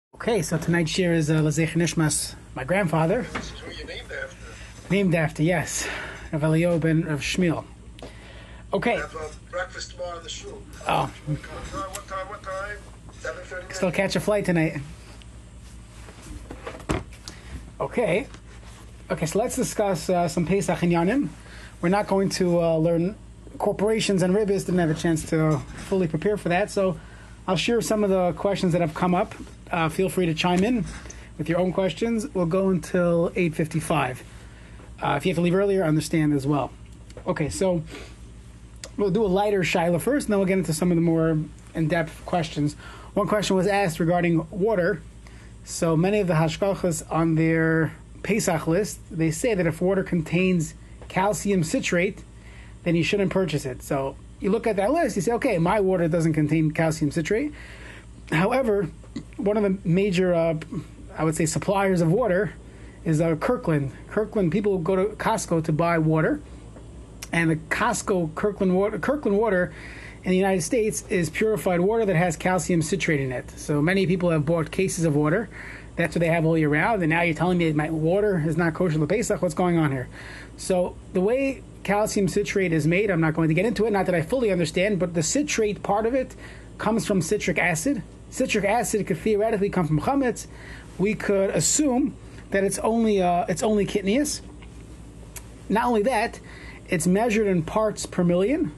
Okay, so tonight's shir is L'Zeich Nishmas, my grandfather. This is who you named after. Named after, yes, Rav Eliyahu ben Rav Shmuel. Okay. Have breakfast tomorrow in the shul. Oh. What time? 7:30. Still catch a flight tonight. Okay, so let's discuss some Pesach Inyanim. We're not going to learn corporations and ribbis. Didn't have a chance to fully prepare for that, so I'll share some of the questions that have come up. Feel free to chime in with your own questions. We'll go until 8:55. If you have to leave earlier, understand as well. Okay, so we'll do a lighter shaila first, and then we'll get into some of the more in-depth questions. One question was asked regarding water. So many of the hashkachas on their Pesach list, they say that if water contains calcium citrate, then you shouldn't purchase it. So you look at that list, you say, okay, my water doesn't contain calcium citrate. However, one of the major, I would say, suppliers of water is Kirkland. People go to Costco to buy water, and the Kirkland water in the United States is purified water that has calcium citrate in it. So many people have bought cases of water. That's what they have all year round, and now you're telling me that my water is not kosher l'Pesach. What's going on here? So the way calcium citrate is made, I'm not going to get into it, not that I fully understand, but the citrate part of it comes from citric acid. Citric acid could theoretically come from chametz. We could assume that it's only kitnius. Not only that, it's measured in parts per million.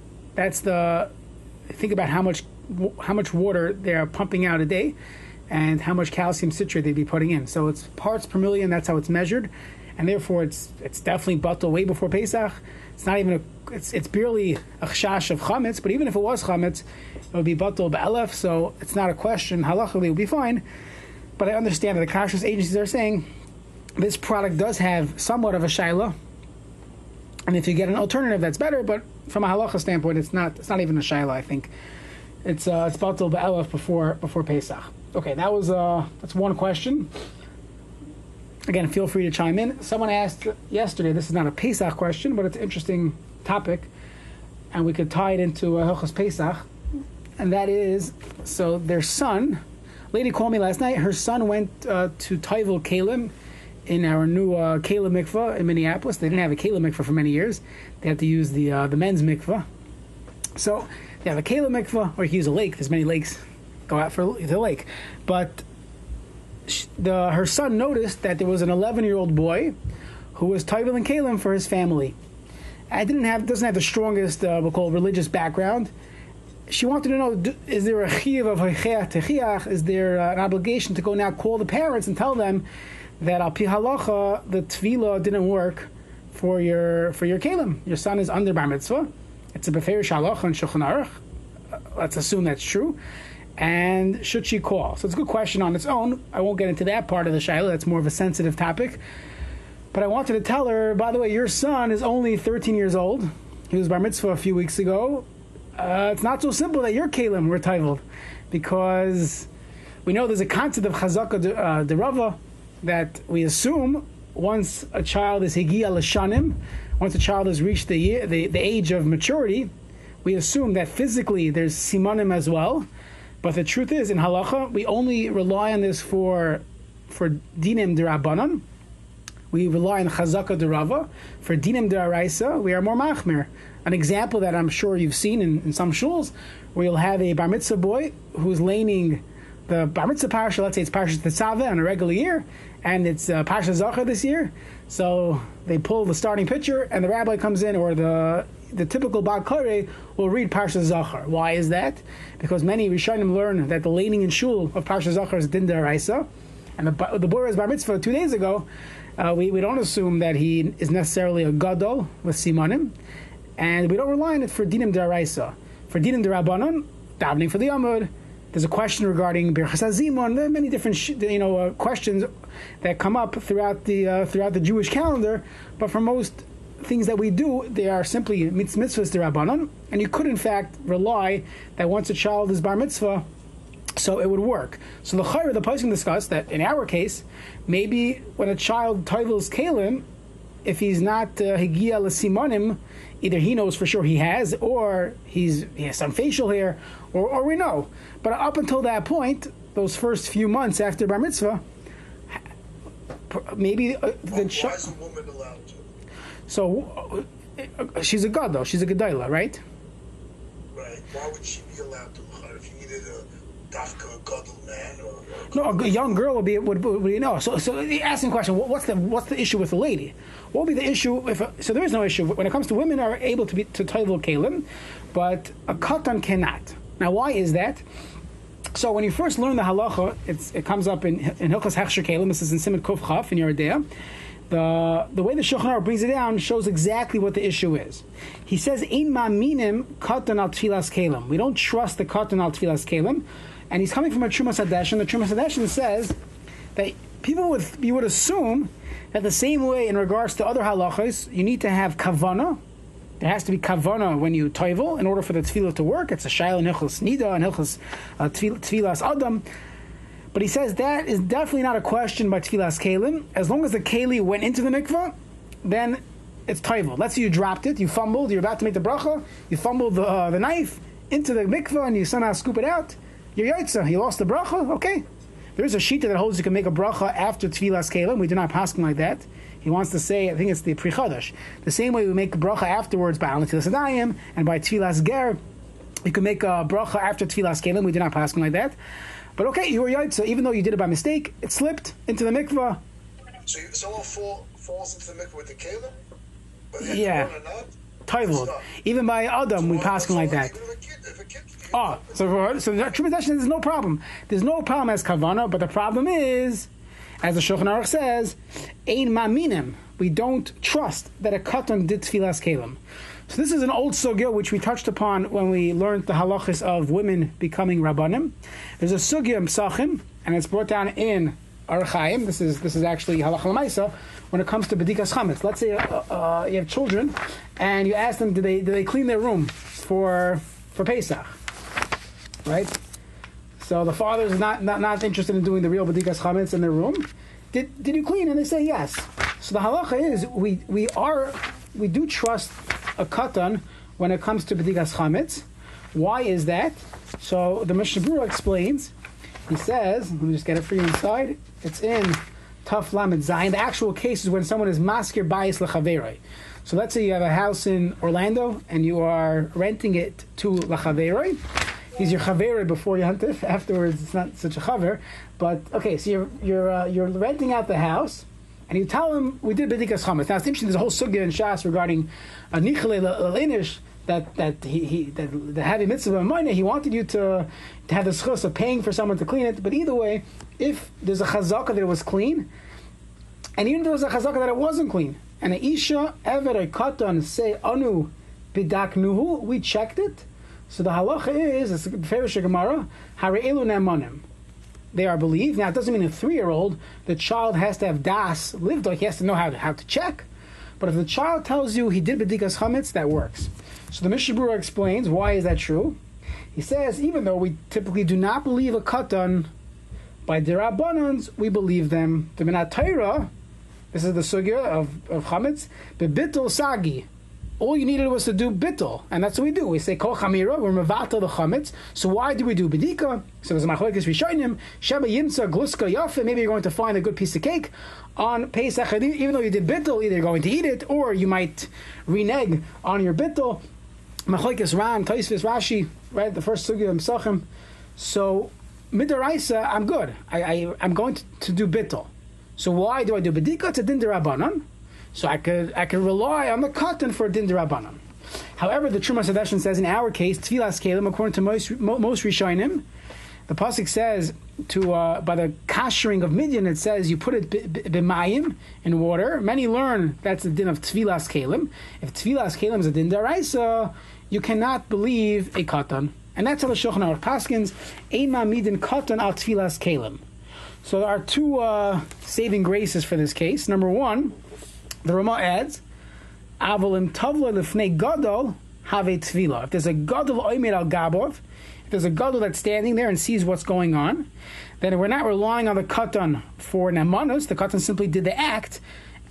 Think about how much water they're pumping out a day and how much calcium citrate they'd be putting in. So it's parts per million, that's how it's measured. And therefore it's definitely batel way before Pesach. It's not even it's barely a chash of chametz, but even if it was chametz, it would be batel ba'alef, so it's not a question. Halachically, it would be fine. But I understand that the kashrus agencies are saying this product does have somewhat of a shaila, and if you get an alternative, that's better. But from a halacha standpoint, it's not even a shaila. I think it's batel ba'alef before Pesach. Okay, that's one question. Again, feel free to chime in. Someone asked yesterday, this is not a Pesach question, but it's an interesting topic, and we could tie it into Hilchos Pesach, and that is, so their son, lady called me last night, her son went to Toivel Kalim in our new Kalim mikvah in Minneapolis. They didn't have a Kalim mikvah for many years. They had to use the men's mikvah. So they have a Kalim mikvah, or you can use a lake. There's many lakes. Go out for the lake. But her son noticed that there was an 11-year-old boy who was Toivel and Kalim for his family. Doesn't have the strongest, we'll call it, religious background. She wanted to know, is there a chiyuv of heicheach techiach? Is there an obligation to go now call the parents and tell them that al pi halacha, the tefillah didn't work for your Kalim? Your son is under bar mitzvah. It's a beferish halacha and Shulchan Aruch. Let's assume that's true. And should she call? So it's a good question on its own. I won't get into that part of the shaila. That's more of a sensitive topic. But I wanted to tell her, by the way, your son is only 13 years old. He was bar mitzvah a few weeks ago. It's not so simple that your Kalim were taiveled, because we know there's a concept of chazaka de rava that we assume once a child is higia l'shanim, once a child has reached the age of maturity, we assume that physically there's simanim as well. But the truth is, in halacha, we only rely on this for dinim derabanan. We rely on chazaka derava. For dinim deraisa, we are more machmir. An example that I'm sure you've seen in some shuls, where you'll have a bar mitzvah boy who's laning the bar mitzvah parsha. Let's say it's Parshas Tetzaveh on a regular year, and it's Parsha Zachar this year. So they pull the starting pitcher, and the rabbi comes in, or the typical Bal Koreh will read Parsha Zachar. Why is that? Because many Rishonim learn that the laning in shul of Parsha Zachar is din deraisa, and the boy was bar mitzvah 2 days ago. We don't assume that he is necessarily a gadol with simanim, and we don't rely on it for dinim deraisa. For dinim derabanan, davening for the Amud, there's a question regarding Birchas HaZimon. There are many different questions that come up throughout the Jewish calendar, but for most things that we do, they are simply mitzvahs derabanan, and you could in fact rely that once a child is bar mitzvah, so it would work. So the Pasuk discussed that in our case, maybe when a child toivels Kalim, if he's not higia l'simanim, either he knows for sure he has, or he has some facial hair, or we know. But up until that point, those first few months after bar mitzvah, maybe Why is a woman allowed to? So she's a gadol, she's a gedayla, right? Right. Why would she be allowed to? If you needed a dafka, a gadol man, or No, a young girl would be. So asking the question, what's the issue with the lady? What would be the issue if? So there is no issue when it comes to women are able to toivel kalim, but a katan cannot. Now, why is that? So when you first learn the halacha, it comes up in Hilchos Hechsher Kalim. This is in Siman Kuf Chaf in Yoreh De'ah. The way the Shulchan Aruch brings it down shows exactly what the issue is. He says, "Ein ma'aminim katan al tfilas kalim." We don't trust the katan al tfilas kalim, and he's coming from a Trumas Hadeshin. The Trumas Hadeshin says that you would assume that the same way in regards to other halachas, you need to have kavana. There has to be kavana when you toivel in order for the tefillah to work. It's a shayla in Hilchos Nida and Hilchos Tfilas Adam. But he says that is definitely not a question by Tfilas Kalim. As long as the Keli went into the mikvah, then it's toivel. Let's say you dropped it, you fumbled, you're about to make the bracha, you fumbled the knife into the mikvah and you somehow scoop it out. You're yaitza, you lost the bracha, okay. There is a shita that holds you can make a bracha after Tfilas Kalim. We do not pass him like that. He wants to say, I think it's the Pri Chadash. The same way we make a bracha afterwards by Al Netilas Yadayim and by Tfilas Ger, you can make a bracha after Tfilas Kalim. We do not pass him like that. But okay, you were yaitza, even though you did it by mistake, it slipped into the mikvah. So someone falls into the mikvah with the kalim? Yeah. Toivel. Even by Adam, we pass him like that. So the true possession is no problem. There's no problem as kavana, but the problem is, as the Shulchan Aruch says, ein ma'aminim. We don't trust that a katan did tfilas kalim. So this is an old sugya which we touched upon when we learned the halachas of women becoming rabbanim. There's a sugya in Psachim, and it's brought down in Orach Chaim. This is actually halacha l'maisa when it comes to bedikas chametz. Let's say you have children, and you ask them, do they clean their room for Pesach, right? So the father is not interested in doing the real bedikas chametz in their room. Did you clean? And they say yes. So the halacha is we do trust a katan when it comes to bedikas chametz. Why is that? So the Mishnah Berurah explains. He says, let me just get it for you inside. It's in Taf Lamed Zayin. The actual case is when someone is maskir bayis lechaverei. So let's say you have a house in Orlando and you are renting it to lechaverei. He's your chaverei before Yantif. Afterwards, it's not such a chaver. But okay, so you're renting out the house, and you tell him we did bedikas chametz. Now it's interesting. There's a whole sugya in Shas regarding nichle l'inish that the heavy mitzvah of minor. He wanted you to have the schus of paying for someone to clean it. But either way, if there's a chazaka that it was clean, and even if there was a chazaka that it wasn't clean, and a isha ever a katan say anu bidaknuhu, we checked it. So the halacha is, it's Ferish Gemara, Hare'elu Ne'emanim. They are believed. Now, it doesn't mean a 3-year-old, the child has to have das lived, like he has to know how to check. But if the child tells you he did bedikas chametz, that works. So the Mishnah Berurah explains, why is that true? He says, even though we typically do not believe a katan, by derabbanans, we believe them. The Minat Torah, this is the sugya of chametz, bebitol sagi. All you needed was to do bittul, and that's what we do. We say kol chamira, we're mevatel the chametz. So why do we do bedika? So there's a machlokes rishonim, sheba yimtza gluska yafe. Maybe you're going to find a good piece of cake on Pesach, even though you did bittul. Either you're going to eat it, or you might renege on your bittul. Machlokes Ram, Tosfos, Rashi, right? The first sugya of Pesachim. So midaraisa, I'm good. I'm going to do bittul. So why do I do bedika? It's a din derabanan. So I could rely on the katan for din derabanan. However, the Trumas Hadeshin says in our case, tfilas kalim, according to most rishonim, the pasuk says by the kashering of Midian, it says you put it b'mayim in water. Many learn that's the din of tfilas kalim. If tfilas kalim is a din deraisa, you cannot believe a katan, and that's how the Shulchan Aruch paskins ein ma'amidin katan al tfilas kalim. So there are two saving graces for this case. Number one, the Rama adds, "Avolim tavla lefnei gadol have tvila." If there's a gadol oimer al gabov, if there's a gadol that's standing there and sees what's going on, then we're not relying on the katan for nemanos. The katan simply did the act,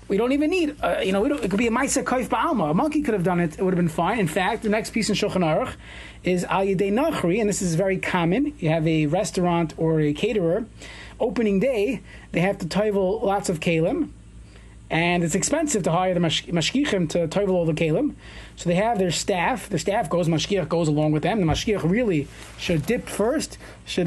We don't even need, it could be a Maisa Kaif Ba'alma. A monkey could have done it. It would have been fine. In fact, the next piece in Shulchan Aruch is Al Yedei Nachri, and this is very common. You have a restaurant or a caterer. Opening day, they have to toivel lots of kalim, and it's expensive to hire the mashgichim to toivel all the kalim. So they have their staff. The staff goes, mashgiach goes along with them. The mashgiach really should dip first, should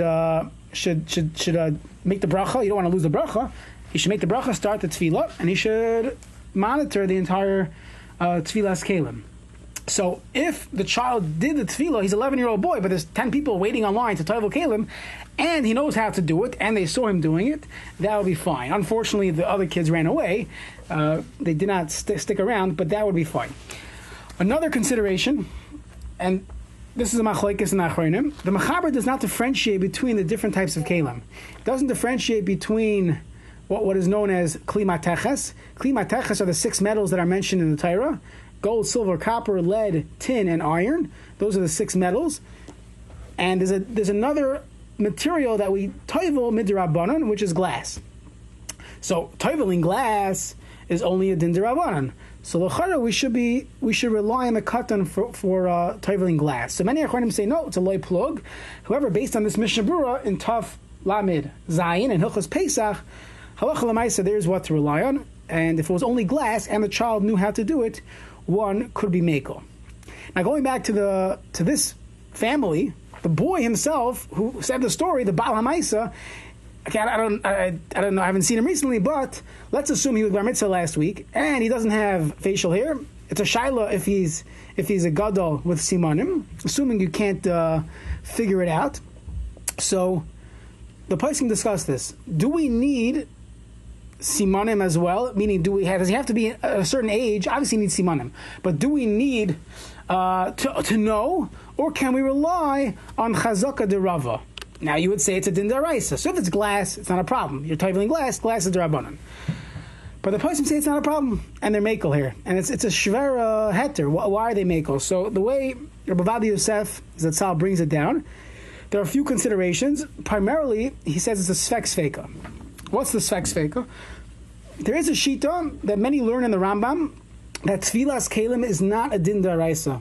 make the bracha. You don't want to lose the bracha. He should make the bracha, start the tefillah, and he should monitor the entire tefillah's kalim. So if the child did the tefillah, he's an 11-year-old boy, but there's 10 people waiting online to toivel kalim, and he knows how to do it, and they saw him doing it, that would be fine. Unfortunately, the other kids ran away. They did not stick around, but that would be fine. Another consideration, and this is a machlokes in Achronim, the Mechaber does not differentiate between the different types of kalim. It doesn't differentiate between what is known as kli mateches. Kli mateches are the 6 metals that are mentioned in the Torah: gold, silver, copper, lead, tin, and iron. Those are the 6 metals. And there's another material that we toivel midrabanan, which is glass. So toiveling glass is only a din derabanan. So l'chara we should rely on the katan for toiveling glass. So many achronim say no, it's a loy plug. However, based on this Mishnah Berurah in Taf Lamed Zayin and Hilchos Pesach, halacha l'maisa, there's what to rely on. And if it was only glass and the child knew how to do it, one could be mekel. Now going back to this family, the boy himself who said the story, the Baal HaMaisa, okay, I don't know, I haven't seen him recently, but let's assume he was bar mitzvah last week and he doesn't have facial hair. It's a shaila if he's a gadol with simanim, assuming you can't figure it out. So the poskim discuss this. Do we need simanim as well? Meaning, does he have to be a certain age? Obviously, he needs simanim, but do we need to know, or can we rely on chazaka de Rava? Now, you would say it's a din daraisa. So if it's glass, it's not a problem. You're toiveling glass is derabanan. But the poskim say it's not a problem, and they're mekel here, and it's a shver heter. Why are they mekel? So the way Rabbi Ovadia Yosef Zatzal brings it down, there are a few considerations. Primarily, he says it's a sfek sveka. What's the sfek sveka? There is a shita that many learn in the Rambam that tfilas kalim is not a din daraisa.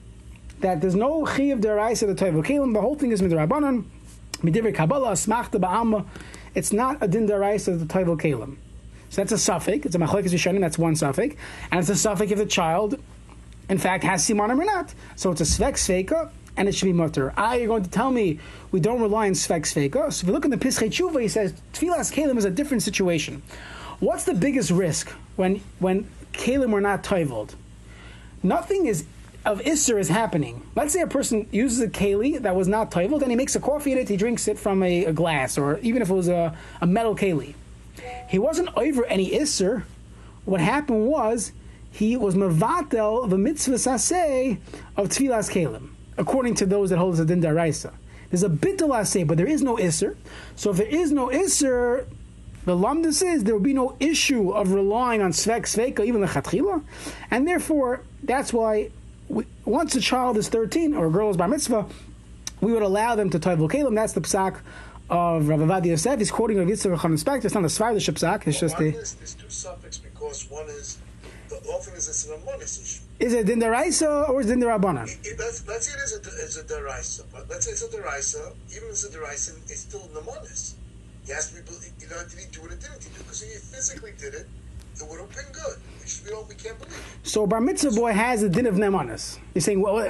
That there's no chiyuv daraisa to toivel kalim. The whole thing is midrabanan. Midivri Kabbalah, Smachta Ba'alma, it's not a din daraisa to toivel kalim. So that's a suffix. It's a machlokes rishonim. That's one suffix, and it's a suffix if the child, in fact, has simanim or not. So it's a svek sveka, and it should be mutter. You're going to tell me we don't rely on svek sveka. So if you look in the Pischei Tshuva, he says tfilas kalim is a different situation. What's the biggest risk when kalim were not toiveled? Nothing of Isser is happening. Let's say a person uses a keli that was not toiveled and he makes a coffee in it, he drinks it from a glass, or even if it was a metal keli. He wasn't over any Isser. What happened was he was mevatel the mitzvah saseh of tfilas kalim, according to those that hold the din daraisa. There's a bittul aseh, but there is no Isser. So if there is no Isser, the lamdus is there will be no issue of relying on svek sveka, even the chatchila, and therefore that's why once a child is 13 or a girl is bar mitzvah, we would allow them to toivel kalim. That's the psak of Rav Ovadia Yosef. He's quoting Rav Yitzchak Chanan Spector. It's not a Svardish psak. It's just there's 2 suffixes because one is the often is a monis issue. Is it din daraisa or is it din derabanan? Let's say it is a deraisa, but let's say it's a deraisa. Even if it's a deraisa, it's still nemonis. He has to be. Did he do it or didn't he do it? Because if he physically did it, it would have been good. We can't believe it. So bar mitzvah boy has a din of nemanis. You're saying what?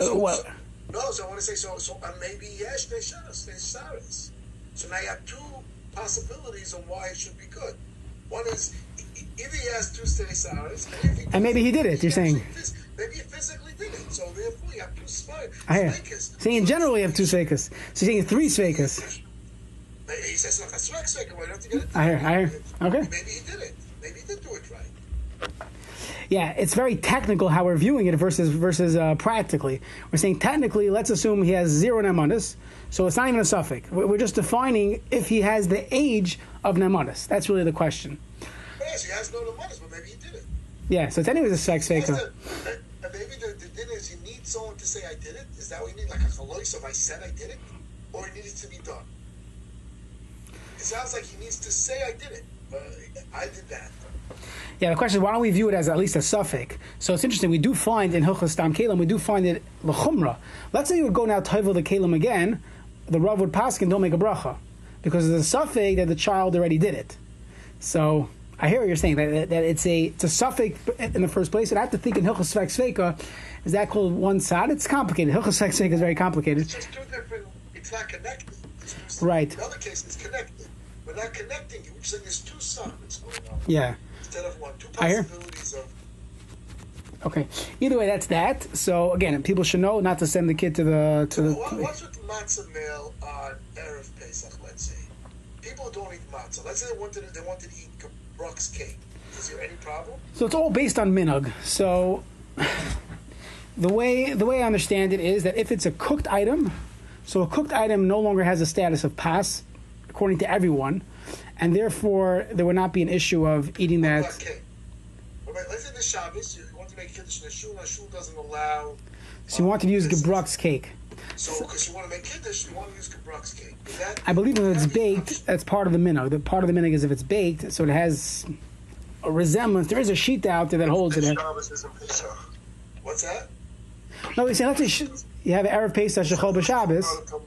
No, so I want to say so maybe yes, they saris. So now you have 2 possibilities on why it should be good. One is if he has 2 saris, and maybe he did it. You're saying maybe he physically did it. So therefore you have 2 sveikas. So in general you have 2 sveikas. So you're saying 3 sveikas. He says like a svek. Why don't you get it? I hear. Okay. Maybe he did it. Maybe he did do it right. Yeah, it's very technical how we're viewing it versus practically. We're saying technically, let's assume he has 0 nemanis, so it's not even a suffix. We're just defining if he has the age of nemanis. That's really the question. Yes, he has no nemanis, but maybe he did it. Yeah, so it's anyways a sex faker. Maybe the din is he needs someone to say I did it. Is that what you need, like a chalois of I said I did it, or it needs to be done? It sounds like he needs to say I did it. I did that. Yeah, the question is, why don't we view it as at least a suffix? So it's interesting. We do find in Hilchos Stam Kelim, we do find it l'chumra. Let's say you would go now toivel the Kelim again, the Rav would paskin, don't make a bracha, because there's a suffix that the child already did it. So I hear what you're saying, that it's a suffix in the first place, and I have to think in Hilchos Sfek Sveika, is that called one side? It's complicated. Hilchos Sfek Sveika is very complicated. It's just two different, it's not connected. Right. In other cases, it's connected. We're not connecting it. We're saying there's two sides going on. Yeah. Instead of one. Two I hear. possibilities of... Okay. Either way, that's that. So again, people should know not to send the kid to the... What's with matzah meal on Erev Pesach, let's say? People don't eat matzah. Let's say they wanted to eat Brooks cake. Is there any problem? So it's all based on minhag. So the way I understand it is that if it's a cooked item, so a cooked item no longer has a status of pas, according to everyone, and therefore there would not be an issue of eating that. Okay. Let's say the Shabbos, you want to make kiddush in the shul doesn't allow... So you want to use Gebrok's cake. So because you want to make kiddush, you want to use Gebrok's cake. I believe if it's baked, that's part of the minhag. The part of the minhag is if it's baked, so it has a resemblance. There is a sheet out there that holds it. What's that? No, we say let's say you have Erev Pesach Shechol b'Shabbos.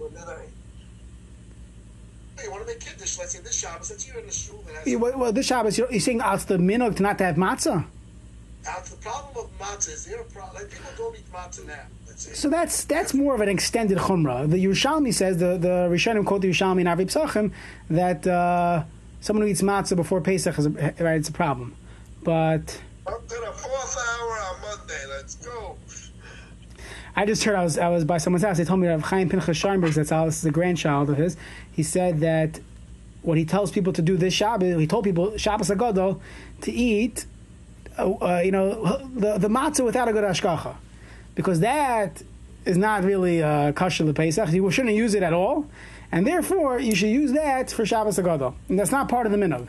You want to make kiddush? Let's say this Shabbos. Let's say you're in the shul. Well, this Shabbos, you're saying it's the minhag to not to have matzah. The problem of matzah is there a problem? Like people don't eat matzah now. Let's say. So that's more of an extended chumrah. The Yerushalmi says the Rishonim quote the Yerushalmi in Avi Psachim that someone who eats matzah before Pesach is right. It's a problem, but. Up to the 4th hour on Monday. Let's go. I just heard I was by someone's house. They told me that Chaim Pinchas Scheinberg, that's Alice, is a grandchild of his. He said that what he tells people to do this Shabbos, he told people Shabbos Agadol to eat, the matzah without a good hashgacha, because that is not really kosher l'Pesach. You shouldn't use it at all, and therefore you should use that for Shabbos Agadol, and that's not part of the minhag.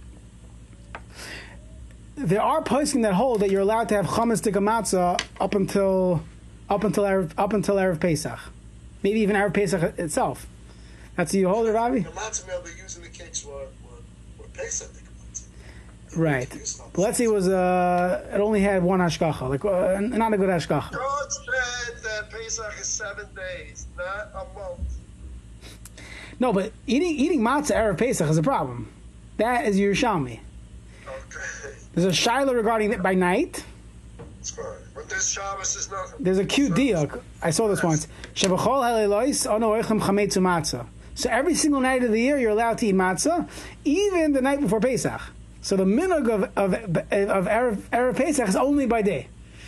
There are poskim that hold that you're allowed to have chametz tikka matzah up until Erev Pesach, maybe even Erev Pesach itself. That's what you hold it, Ravi? The matzah meal they're using the cakes were Pesach. Right. But let's say it was it only had one hashgacha, like not a good hashgacha. God said that Pesach is 7 days, not a month. No, but eating matzah Erev Pesach is a problem. That is Yerushalmi. Okay. There's a shaila regarding it by night. It's fine. But this Shabbos is nothing. There's a cute diuk. I saw this once. Shebachol halelois ono oichem chametzu matzah. So every single night of the year you're allowed to eat matzah, even the night before Pesach. So the minhag of Erev Pesach is only by day.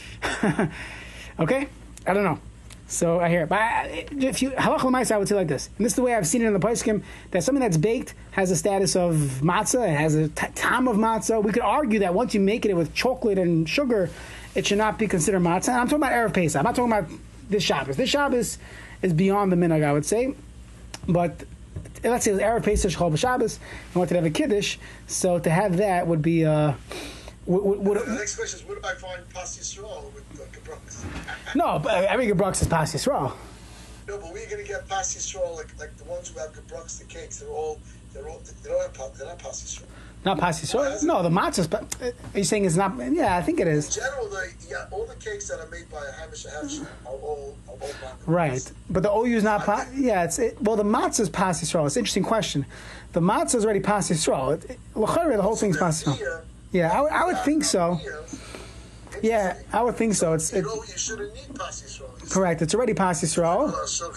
Okay? I don't know. So I hear it. But if you halach l'maisa, I would say like this. And this is the way I've seen it in the poskim, that something that's baked has a status of matzah, it has a tam of matzah. We could argue that once you make it with chocolate and sugar, it should not be considered matzah. And I'm talking about Erev Pesach. I'm not talking about this Shabbos. This Shabbos is beyond the minhag, I would say. But let's say it's Erev Pesach Shechol b'Shabbos, you wanted to have a kiddush, so to have that would be... the next question is, what if I find Pas Yisrael with Gebrok's? No, but every Gebrok's is Pas Yisrael. No, but we're going to get Pas Yisrael, like the ones who have Gebrok's, the cakes, they're not Pas Yisrael. Not Pas Yisrael? No, the matzah's... Are you saying it's not... Yeah, I think it is. In general, all the cakes that are made by Hamish Hamish are all matzah. Right. But the OU is not... well, the matzah is Pas Yisrael. It's an interesting question. The matzah is already Pas Yisrael. The whole thing's Pas Yisrael. Yeah, I would think so. Yeah, I would think so. You shouldn't need Pas Yisrael. Correct. It's already Pas Yisrael.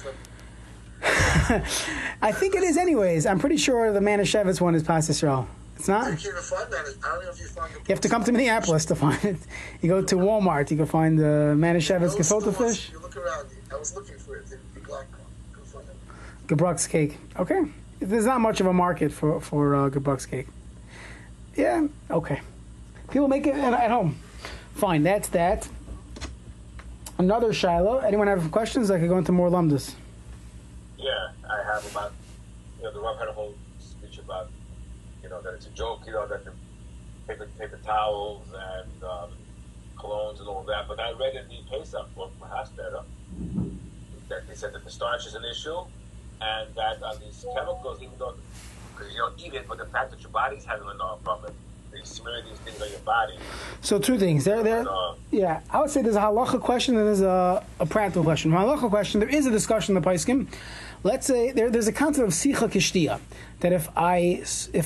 I think it is anyways. I'm pretty sure the Manischewitz one is Pas Yisrael. It's not? You can't even find that. I don't know if you find it. You have to come to Minneapolis to find it. You go to Walmart, you can find the Manischewitz gefilte fish. You look around. I was looking for it. The black one. Couldn't find it. Gebrok's cake. Okay. There's not much of a market for Gebrok's cake. Yeah, okay. People make it at home. Fine, that's that. Another Shiloh. Anyone have questions? I could go into more lumdas. Yeah, I have about, the Rav had a whole speech about, that it's a joke, that the paper towels and colognes and all that. But I read in the Pesach book, Mahashtera, that they said that the starch is an issue, and that on these chemicals, even though because you don't eat it, but the fact that your body's having enough from it, they smear these things on your body. So two things. Yeah, I would say there's a halacha question and there's a practical question. For halacha question, there is a discussion in the Paiskim. Let's say there's a concept of sicha kishtia, that if I the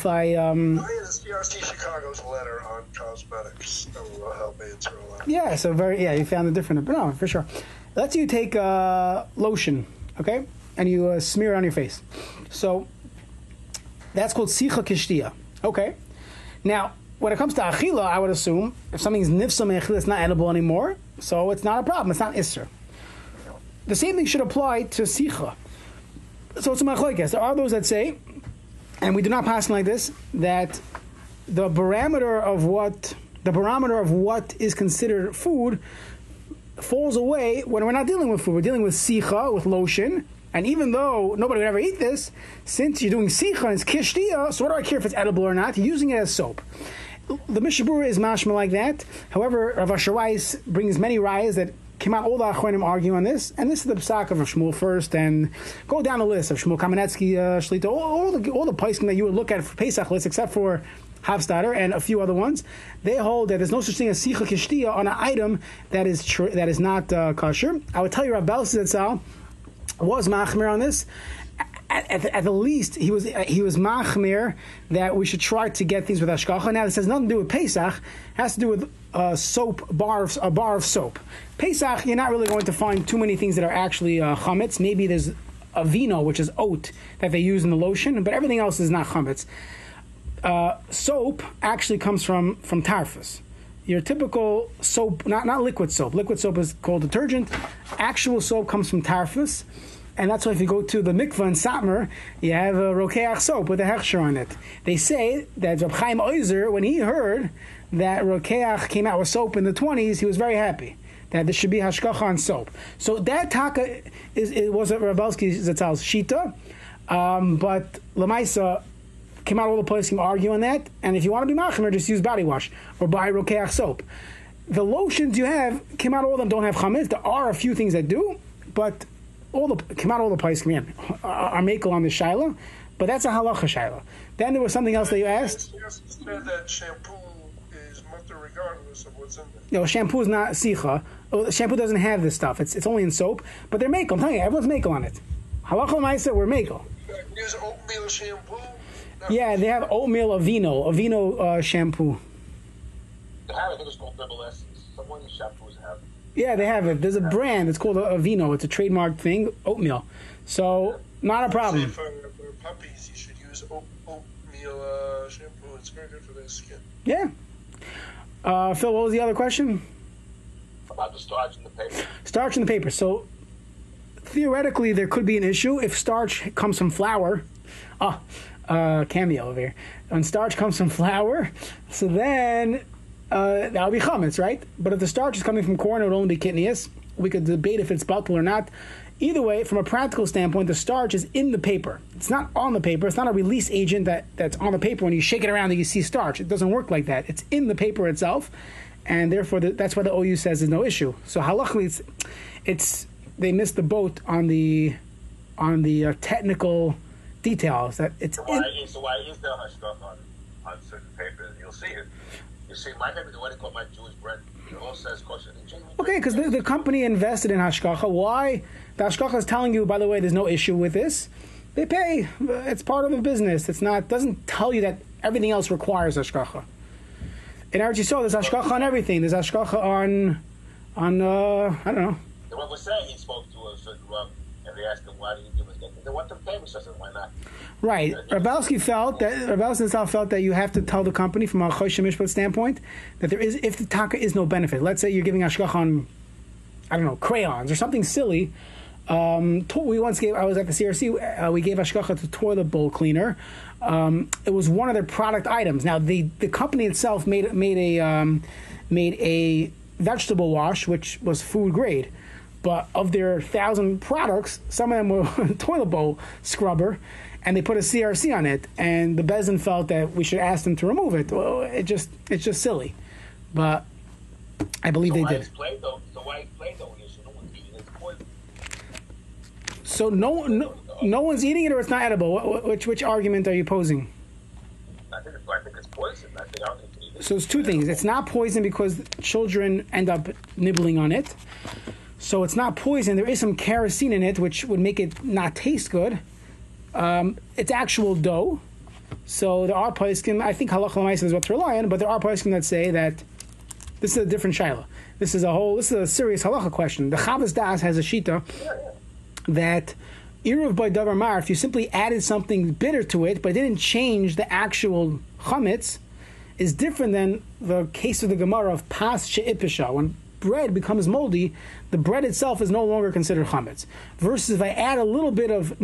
CRC Chicago's letter on cosmetics that will help answer a lot. Yeah, so you found a different, but no, for sure. Let's say you take lotion, okay, and you smear it on your face. So that's called sicha kishtia. Okay. Now, when it comes to achila, I would assume if something's nifsam and achila, it's not edible anymore, so it's not a problem. It's not isser. The same thing should apply to sicha. So it's a machlokes. There are those that say, and we do not pass like this, that the barometer of what is considered food falls away when we're not dealing with food. We're dealing with sicha, with lotion, and even though nobody would ever eat this, since you're doing sicha and it's kishtia, so what do I care if it's edible or not? You're using it as soap. The Mishnah Berurah is mashma like that. However, Rav Asher Weiss brings many rayas that came out. All the Achronim argue on this, and this is the psak of Shmuel first, and go down the list of Shmuel Kamenetsky, Shlita, all the poskim that you would look at for Pesach list, except for Hafstadter and a few other ones. They hold that there's no such thing as sicha kishtia on an item that is not kosher. I would tell you, Rav Belsi Zatzal was machmir on this. At the least, he was machmir that we should try to get things with hashgacha. Now, this has nothing to do with Pesach. It has to do with soap, a bar of soap. Pesach, you're not really going to find too many things that are actually chametz. Maybe there's a vino, which is oat, that they use in the lotion, but everything else is not chametz. Soap actually comes from tarfus. Your typical soap, not liquid soap. Liquid soap is called detergent. Actual soap comes from tarfus. And that's why if you go to the mikvah in Satmar, you have a rokeach soap with a hechsher on it. They say that Reb Chaim Oizer, when he heard that rokeach came out with soap in the 20s, he was very happy that there should be hashgacha on soap. So that taka was a Reb Belsi Zatzal's shita, but Lamaisa came out all the places argue on that. And if you want to be machmer, just use body wash or buy rokeach soap. The lotions you have, came out all of them don't have chametz. There are a few things that do, but all the Paiskim are makel on the shaila, but that's a halacha shaila. Then there was something else that you asked. You said that shampoo is mutter regardless of what's in there. No, shampoo is not sicha. Shampoo doesn't have this stuff. It's only in soap, but they're makel. I'm telling you, everyone's makel on it. Halacha ma'aseh, we're makel. Use oatmeal shampoo. Yeah, they have oatmeal Aveeno shampoo. They have it. I think it's called Double Essence. Some of these shampoos have. Yeah, they have it. There's a brand. It's called Aveeno. It's a trademarked thing, oatmeal. So, not a problem. For puppies, you should use oatmeal shampoo. It's very good for their skin. Yeah. Phil, what was the other question? About the starch in the paper. Starch in the paper. So, theoretically, there could be an issue if starch comes from flour. Cameo over here. When starch comes from flour, so then that would be chametz, right? But if the starch is coming from corn, it would only be kitnius. We could debate if it's batel or not. Either way, from a practical standpoint, the starch is in the paper. It's not on the paper. It's not a release agent that's on the paper. When you shake it around and you see starch, it doesn't work like that. It's in the paper itself, and therefore that's why the OU says there's no issue. So halachically, it's they missed the boat on the technical details that it's. So why is there hashgacha on certain papers? You'll see it. You see, my paper, the one they call my Jewish bread, it all says kosher. Okay, because the company invested in hashgacha. Why? The hashgacha is telling you, by the way, there's no issue with this. They pay. It's part of the business. It's not. Doesn't tell you that everything else requires hashgacha. In Eretz Yisrael, there's hashgacha on everything. There's hashgacha on I don't know. The one was saying he spoke to a certain Rav, and they asked him why did he give us that. They want them famous. I said, why not? Right. Rav Belsi felt that you have to tell the company from a Choshen Mishpat standpoint that there is, if the taka is no benefit. Let's say you're giving hashgacha on, I don't know, crayons or something silly. We once gave. I was at the CRC. We gave hashgacha to toilet bowl cleaner. It was one of their product items. Now the company itself made a vegetable wash which was food grade. But of their 1,000 products, some of them were toilet bowl scrubber, and they put a CRC on it. And the Bezin felt that we should ask them to remove it. Well, it's just silly. But I believe they did. So why is Play-Doh? You should know what it's poison. So no. No one's eating it, or it's not edible. Which argument are you posing? I think it's poison. I don't think you eat it. So it's two things. It's not poison because children end up nibbling on it. So it's not poison. There is some kerosene in it, which would make it not taste good. It's actual dough. So there are poskim, I think halacha l'maisa is what to rely on, but there are poskim that say that this is a different shaila. This is a serious halacha question. The Chavas Das has a shita that Eruv by Davar Mar, if you simply added something bitter to it, but didn't change the actual chametz, is different than the case of the Gemara of Pas She'ipisha. When bread becomes moldy, the bread itself is no longer considered chametz. Versus if I add a little bit of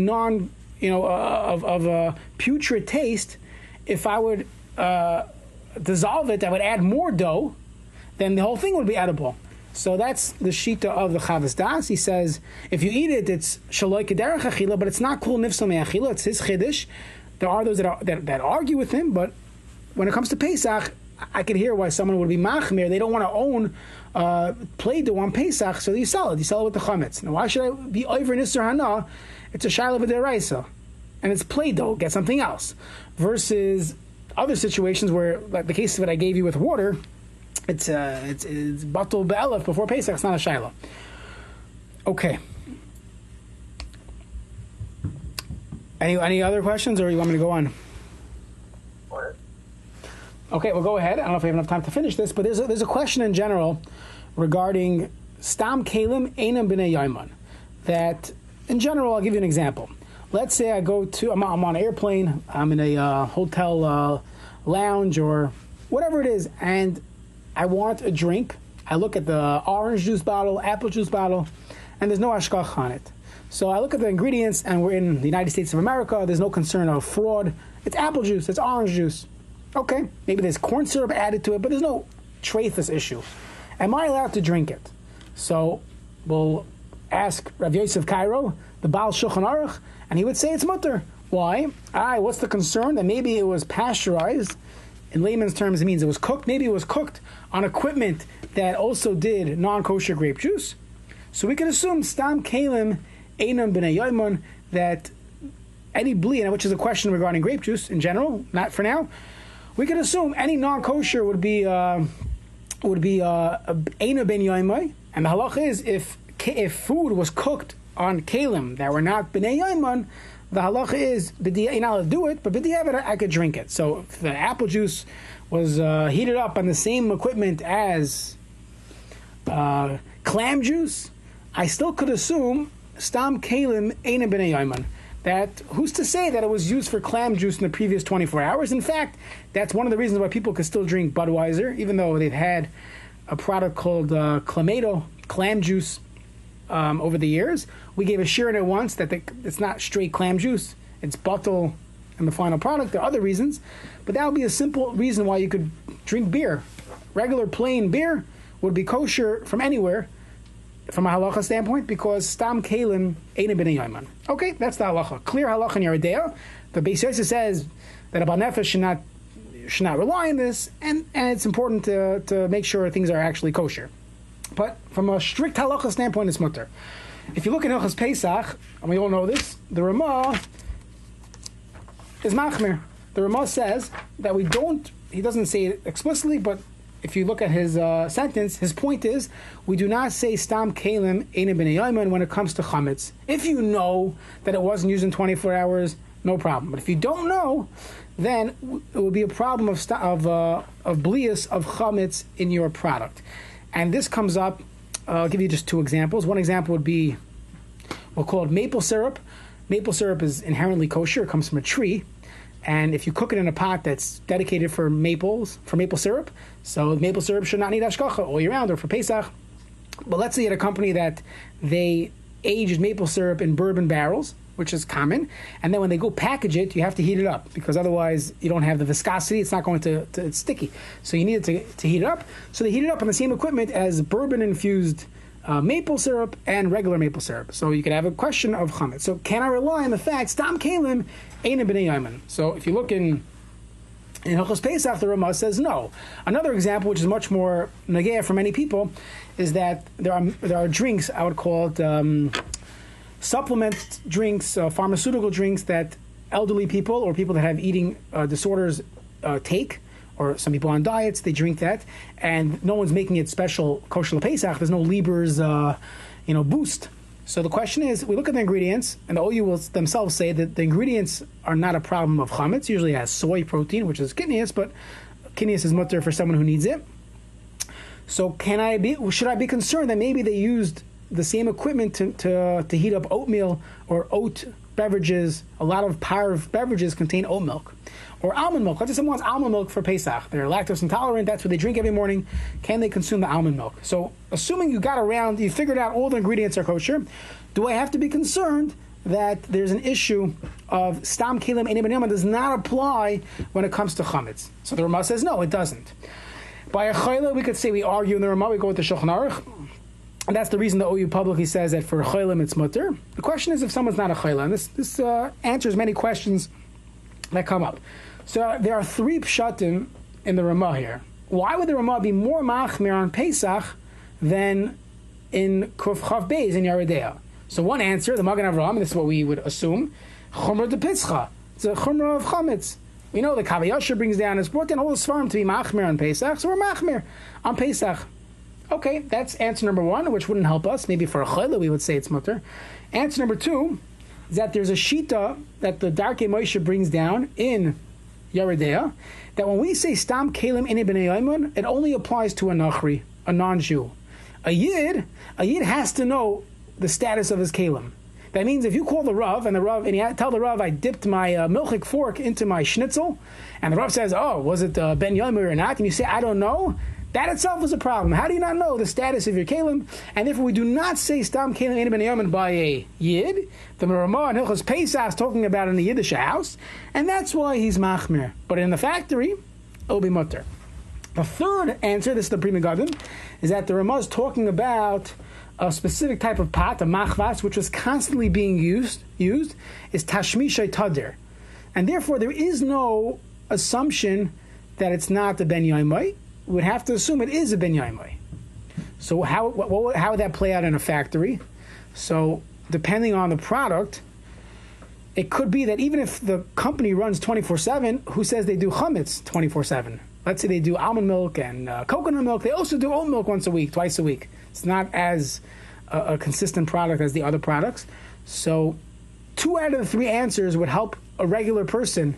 putrid taste, if I would dissolve it, I would add more dough, then the whole thing would be edible. So that's the shita of the Chavas Das. He says, if you eat it, it's shaloi kederach achila, but it's not kul nifsa me'achila, it's his chiddush. There are those that argue with him, but when it comes to Pesach, I can hear why someone would be machmir. They don't want to own play dough on Pesach, so you sell it. You sell it with the chametz. Now, why should I be over Nisr Hana? It's a shayla b'deraisa, and it's play dough. Get something else. Versus other situations where, like the case that I gave you with water, it's batul be'elef before Pesach. It's not a shayla. Okay. Any other questions, or you want me to go on? Okay, we'll go ahead. I don't know if we have enough time to finish this, but there's a question in general regarding stam kalim einam b'nei yaiman. That, in general, I'll give you an example. Let's say I'm on an airplane, I'm in a hotel lounge or whatever it is, and I want a drink. I look at the orange juice bottle, apple juice bottle, and there's no hashkach on it. So I look at the ingredients, and we're in the United States of America. There's no concern of fraud. It's apple juice. It's orange juice. Okay, maybe there's corn syrup added to it, but there's no treifus issue. Am I allowed to drink it? So we'll ask Rav Yosef Cairo, the Baal Shulchan Aruch, and he would say it's mutter. Why? What's the concern? That maybe it was pasteurized. In layman's terms, it means it was cooked. Maybe it was cooked on equipment that also did non-kosher grape juice. So we can assume stam kalim einam b'nei yaiman, that any bli, which is a question regarding grape juice in general, not for now. We can assume any non-kosher would be eina ben yaimai, and the halacha is if food was cooked on kalim that were not b'nei yaiman, the halacha is you're not allowed to do it, but b'diavad I could drink it. So if the apple juice was heated up on the same equipment as clam juice, I still could assume stam kalim eina b'nei yaiman. That who's to say that it was used for clam juice in the previous 24 hours? In fact, that's one of the reasons why people could still drink Budweiser, even though they've had a product called Clamato, clam juice, over the years. We gave a share in it once that it's not straight clam juice, it's bottle and the final product. There are other reasons, but that would be a simple reason why you could drink beer. Regular plain beer would be kosher from anywhere, from a halacha standpoint, because stam kalim eina b'nei yaiman. Okay, that's the halacha. Clear halacha in Yeridea. The Beis Yosef says that a Baal Nefesh should not rely on this, and it's important to make sure things are actually kosher. But from a strict halacha standpoint, it's mutter. If you look at Hilchos Pesach, and we all know this, the Ramah is machmir. The Ramah says that he doesn't say it explicitly, but if you look at his sentence, his point is, we do not say stam kalim eina b'nei yaiman when it comes to chametz. If you know that it wasn't used in 24 hours, no problem. But if you don't know, then it would be a problem of blias of chametz in your product. And this comes up, I'll give you just two examples. One example would be, we'll call it maple syrup. Maple syrup is inherently kosher, it comes from a tree. And if you cook it in a pot that's dedicated for maple syrup, so maple syrup should not need hashgacha all year round or for Pesach. But let's say at a company that they aged maple syrup in bourbon barrels, which is common, and then when they go package it, you have to heat it up, because otherwise you don't have the viscosity, it's not going to it's sticky. So you need it to heat it up. So they heat it up on the same equipment as bourbon-infused maple syrup and regular maple syrup. So you could have a question of chametz. So can I rely on the fact, stam kalim eina b'nei yaiman? So if you look in Hilchos Pesach, the Ramah says no. Another example, which is much more nageya for many people, is that there are drinks, I would call it supplement drinks, pharmaceutical drinks that elderly people or people that have eating disorders take, or some people on diets, they drink that, and no one's making it special kosher l'Pesach. There's no Lieber's, boost. So the question is, we look at the ingredients, and the OU will themselves say that the ingredients are not a problem of chametz. Usually it has soy protein, which is kidneys, but kidneys is mutter for someone who needs it. So should I be concerned that maybe they used the same equipment to heat up oatmeal or oat beverages? A lot of parv beverages contain oat milk. Or almond milk. Let's say someone wants almond milk for Pesach. They're lactose intolerant. That's what they drink every morning. Can they consume the almond milk? So, assuming you figured out all the ingredients are kosher, do I have to be concerned that there's an issue of stam kelim ein ben does not apply when it comes to chametz? So the Ramah says no, it doesn't. By a chayla, we could say we argue in the Ramah. We go with the Shulchan Aruch. And that's the reason the OU publicly says that for a chaylim it's mutter. The question is if someone's not a chayla. And this answers many questions that come up. So there are three pshatim in the Ramah here. Why would the Ramah be more machmir on Pesach than in Kuf Chav Beis in Yeridea? So one answer, the Magen Avraham, and this is what we would assume, Chumrah de Pitzcha. It's a Chumrah of Chametz. We know the Kav Yasher brings down, it's brought down all the Svarim to be machmir on Pesach, so we're machmir on Pesach. Okay, that's answer number one, which wouldn't help us. Maybe for a chayla we would say it's mutter. Answer number two is that there's a shita that the Darkei Moshe brings down in Yeridea, that when we say stam kelim ein b'nei yaimun, it only applies to a nachri, a non-Jew. A yid has to know the status of his kelim. That means if you call the Rav and you tell the Rav I dipped my milchik fork into my schnitzel, and the Rav says, "Oh, was it ben yaimur or not?" and you say, "I don't know," that itself is a problem. How do you not know the status of your kelim? And therefore, we do not say stam kelim ein b'nei yaimun by a yid. The Ramah and Hilchos Pesach is talking about in the Yiddish house, and that's why he's machmir. But in the factory, it will be mutter. The third answer, this is the Pri Megadim, is that the Ramah is talking about a specific type of pot, a machvas, which was constantly being used is tashmishay tadir. And therefore, there is no assumption that it's not a ben yaimai. We would have to assume it is a ben yaimai. So how would that play out in a factory? So depending on the product, it could be that even if the company runs 24/7, who says they do chametz 24/7? Let's say they do almond milk and coconut milk. They also do oat milk once a week, twice a week. It's not as a consistent product as the other products. So 2 out of the 3 answers would help a regular person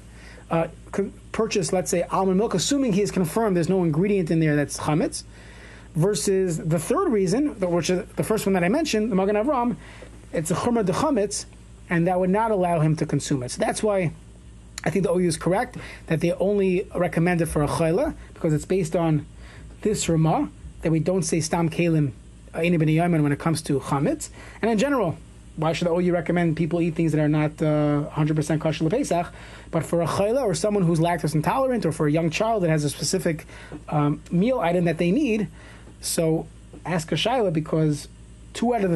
purchase, let's say, almond milk, assuming he is confirmed there's no ingredient in there that's chametz, versus the third reason, which is the first one that I mentioned, the Magen Avraham, it's a chumrah de chametz, and that would not allow him to consume it. So that's why I think the OU is correct, that they only recommend it for a chayla, because it's based on this Ramah, that we don't say stam kelim ein b'nei yaimun when it comes to chametz. And in general, why should the OU recommend people eat things that are not 100% kosher l'Pesach? But for a chayla or someone who's lactose intolerant, or for a young child that has a specific meal item that they need, so ask a shayla, because 2 out of the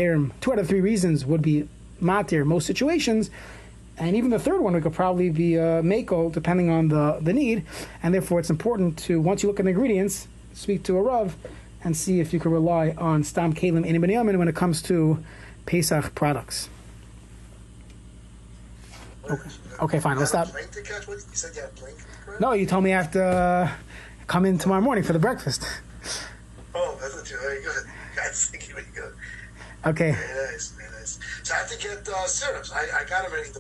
3 reasons would be matir most situations. And even the third one, it could probably be mako, depending on the need. And therefore, it's important to, once you look at the ingredients, speak to a Rav and see if you can rely on stam kelim ein b'nei yaimun when it comes to Pesach products. Okay, fine. Let's stop. Plane to catch? What? You said you had a plane to catch? No, you told me I have to come in tomorrow morning for the breakfast. Oh, that's what very good. That's thinking really good. Okay. Very nice, very nice. So I have to get syrups. I got them ready. The